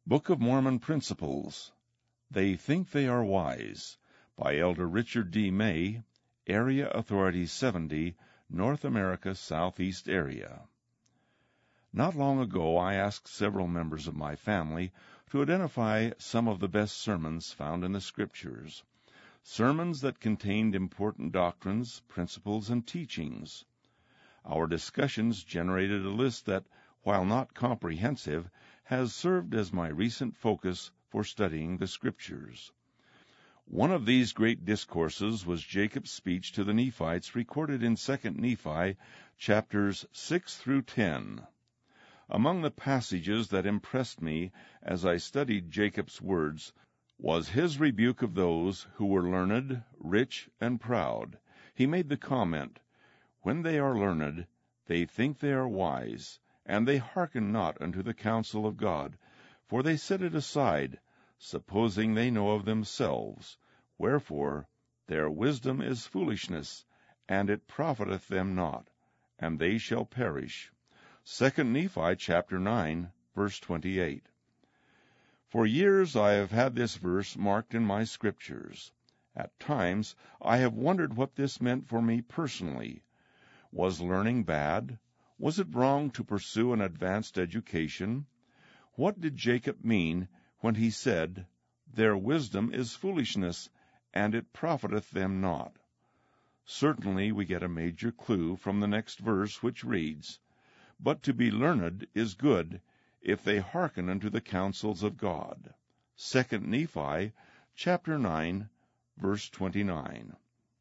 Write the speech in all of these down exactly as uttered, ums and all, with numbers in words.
Book of Mormon Principles. They Think They Are Wise, by Elder Richard D. May, Area Authority seventy, North America Southeast Area. Not long ago I asked several members of my family to identify some of the best sermons found in the Scriptures, sermons that contained important doctrines, principles, and teachings. Our discussions generated a list that, while not comprehensive, has served as my recent focus for studying the Scriptures. One of these great discourses was Jacob's speech to the Nephites, recorded in Second Nephi, chapters six through ten. Among the passages that impressed me as I studied Jacob's words was his rebuke of those who were learned, rich, and proud. He made the comment, "When they are learned, they think they are wise, and they hearken not unto the counsel of God, for they set it aside, supposing they know of themselves. Wherefore their wisdom is foolishness, and it profiteth them not, and they shall perish." Second Nephi chapter nine, verse twenty-eight. For years I have had this verse marked in my Scriptures. At times I have wondered what this meant for me personally. Was learning bad? Was it wrong to pursue an advanced education? What did Jacob mean when he said, "Their wisdom is foolishness, and it profiteth them not"? Certainly we get a major clue from the next verse, which reads, "But to be learned is good, if they hearken unto the counsels of God." Second Nephi, chapter nine, verse twenty-nine.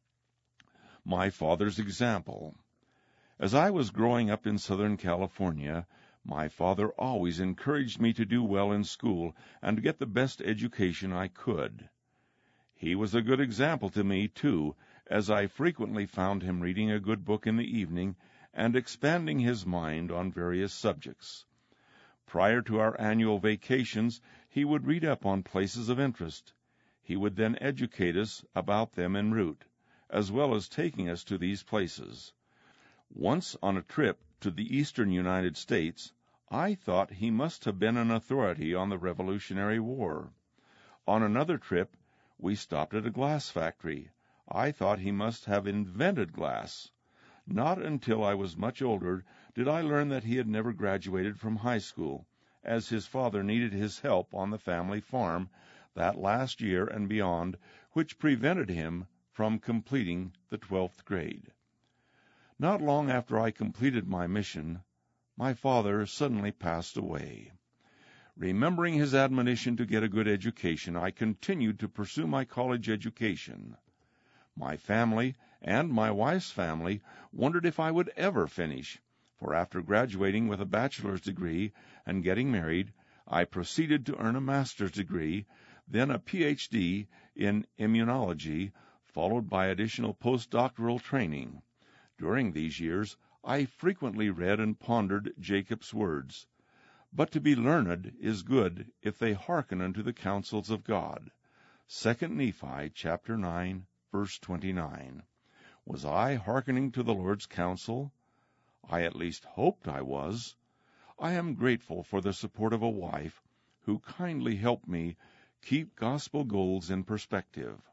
My father's example. As I was growing up in Southern California, my father always encouraged me to do well in school and to get the best education I could. He was a good example to me, too, as I frequently found him reading a good book in the evening and expanding his mind on various subjects. Prior to our annual vacations, he would read up on places of interest. He would then educate us about them en route, as well as taking us to these places. Once on a trip to the eastern United States, I thought he must have been an authority on the Revolutionary War. On another trip, we stopped at a glass factory. I thought he must have invented glass. Not until I was much older did I learn that he had never graduated from high school, as his father needed his help on the family farm that last year and beyond, which prevented him from completing the twelfth grade. Not long after I completed my mission, my father suddenly passed away. Remembering his admonition to get a good education, I continued to pursue my college education. My family and my wife's family wondered if I would ever finish, for after graduating with a bachelor's degree and getting married, I proceeded to earn a master's degree, then a P H D in immunology, followed by additional postdoctoral training. During these years, I frequently read and pondered Jacob's words, "But to be learned is good, if they hearken unto the counsels of God." Second Nephi chapter nine, verse twenty-nine. Was I hearkening to the Lord's counsel? I at least hoped I was. I am grateful for the support of a wife who kindly helped me keep gospel goals in perspective.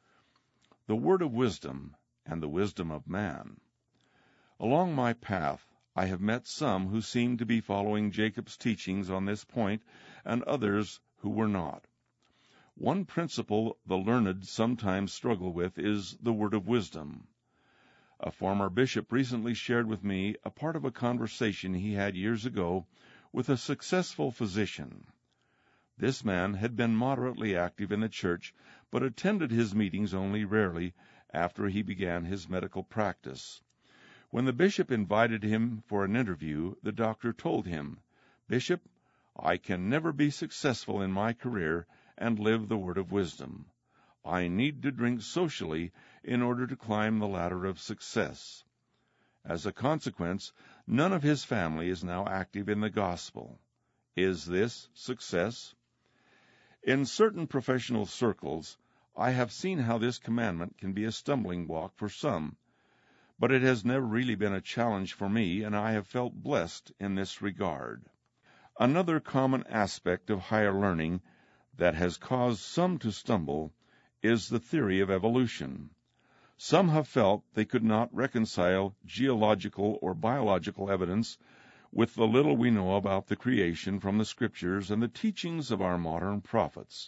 The word of wisdom and the wisdom of man. Along my path, I have met some who seemed to be following Jacob's teachings on this point, and others who were not. One principle the learned sometimes struggle with is the word of wisdom. A former bishop recently shared with me a part of a conversation he had years ago with a successful physician. This man had been moderately active in the church, but attended his meetings only rarely after he began his medical practice. When the bishop invited him for an interview, the doctor told him, "Bishop, I can never be successful in my career and live the word of wisdom. I need to drink socially in order to climb the ladder of success." As a consequence, none of his family is now active in the gospel. Is this success? In certain professional circles, I have seen how this commandment can be a stumbling block for some, but it has never really been a challenge for me, and I have felt blessed in this regard. Another common aspect of higher learning that has caused some to stumble is the theory of evolution. Some have felt they could not reconcile geological or biological evidence with the little we know about the creation from the Scriptures and the teachings of our modern prophets.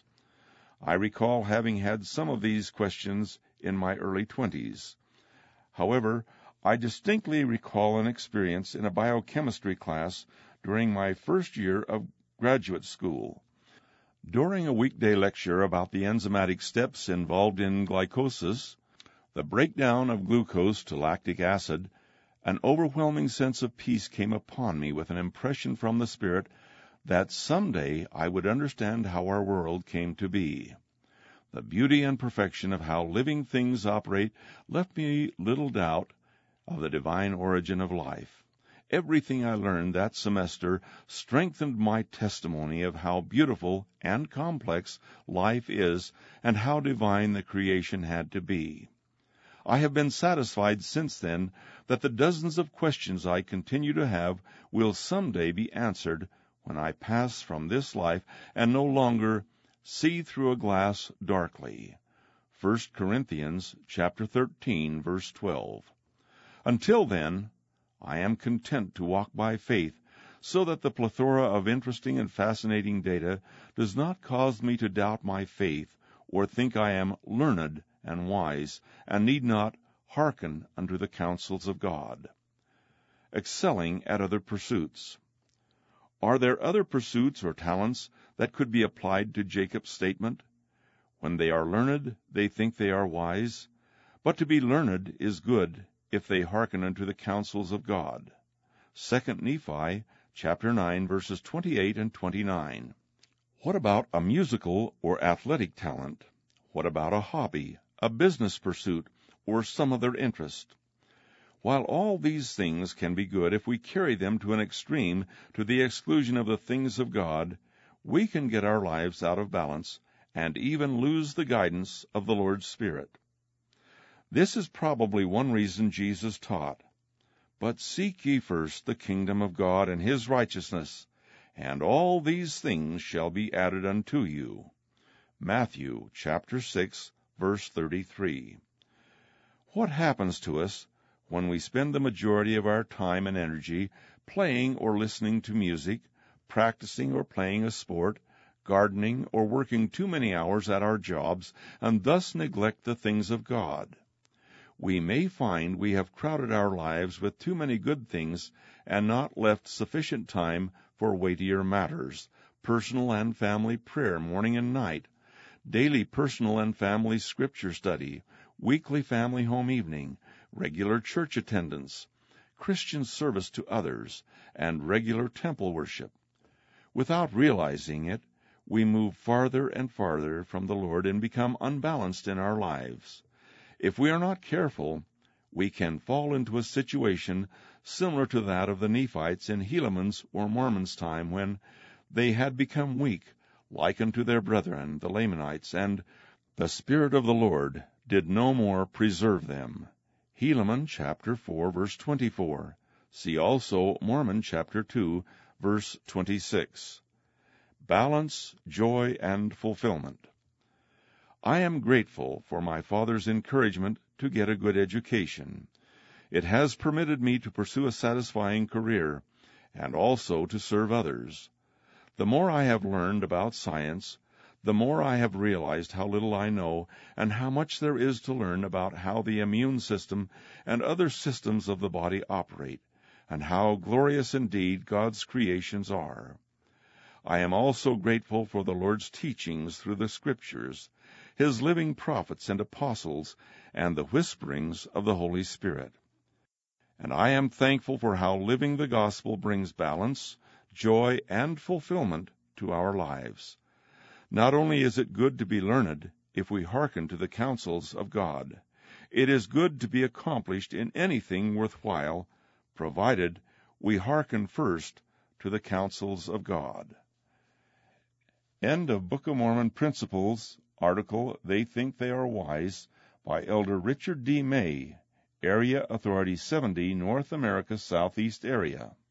I recall having had some of these questions in my early twenties. However, I distinctly recall an experience in a biochemistry class during my first year of graduate school. During a weekday lecture about the enzymatic steps involved in glycolysis, the breakdown of glucose to lactic acid, an overwhelming sense of peace came upon me with an impression from the Spirit that someday I would understand how our world came to be. The beauty and perfection of how living things operate left me little doubt of the divine origin of life. Everything I learned that semester strengthened my testimony of how beautiful and complex life is and how divine the creation had to be. I have been satisfied since then that the dozens of questions I continue to have will someday be answered when I pass from this life and no longer see through a glass darkly. First Corinthians chapter thirteen, verse twelve. Until then, I am content to walk by faith, so that the plethora of interesting and fascinating data does not cause me to doubt my faith or think I am learned and wise, and need not hearken unto the counsels of God. Excelling at other pursuits. Are there other pursuits or talents that could be applied to Jacob's statement? When they are learned, they think they are wise, but to be learned is good if they hearken unto the counsels of God. Second Nephi chapter nine, verses twenty-eight and twenty-nine. What about a musical or athletic talent? What about a hobby, a business pursuit, or some other interest? While all these things can be good if we carry them to an extreme to the exclusion of the things of God, we can get our lives out of balance and even lose the guidance of the Lord's Spirit. This is probably one reason Jesus taught, "But seek ye first the kingdom of God and his righteousness, and all these things shall be added unto you." Matthew chapter six, verse thirty-three. What happens to us when we spend the majority of our time and energy playing or listening to music, practicing or playing a sport, gardening or working too many hours at our jobs, and thus neglect the things of God? We may find we have crowded our lives with too many good things and not left sufficient time for weightier matters, personal and family prayer morning and night, daily personal and family scripture study, weekly family home evening, regular church attendance, Christian service to others, and regular temple worship. Without realizing it, we move farther and farther from the Lord and become unbalanced in our lives. If we are not careful, we can fall into a situation similar to that of the Nephites in Helaman's or Mormon's time, when they had become weak, like unto their brethren, the Lamanites, and the Spirit of the Lord did no more preserve them. Helaman chapter four, verse twenty-four. See also Mormon chapter two, verse twenty-six. Balance, joy, and fulfillment. I am grateful for my father's encouragement to get a good education. It has permitted me to pursue a satisfying career, and also to serve others. The more I have learned about science, the more I have realized how little I know and how much there is to learn about how the immune system and other systems of the body operate, and how glorious indeed God's creations are. I am also grateful for the Lord's teachings through the Scriptures, his living prophets and apostles, and the whisperings of the Holy Spirit. And I am thankful for how living the gospel brings balance, joy, and fulfillment to our lives. Not only is it good to be learned if we hearken to the counsels of God, it is good to be accomplished in anything worthwhile, provided we hearken first to the counsels of God. End of Book of Mormon Principles, article They Think They Are Wise, by Elder Richard D. May, Area Authority seventy, North America Southeast Area.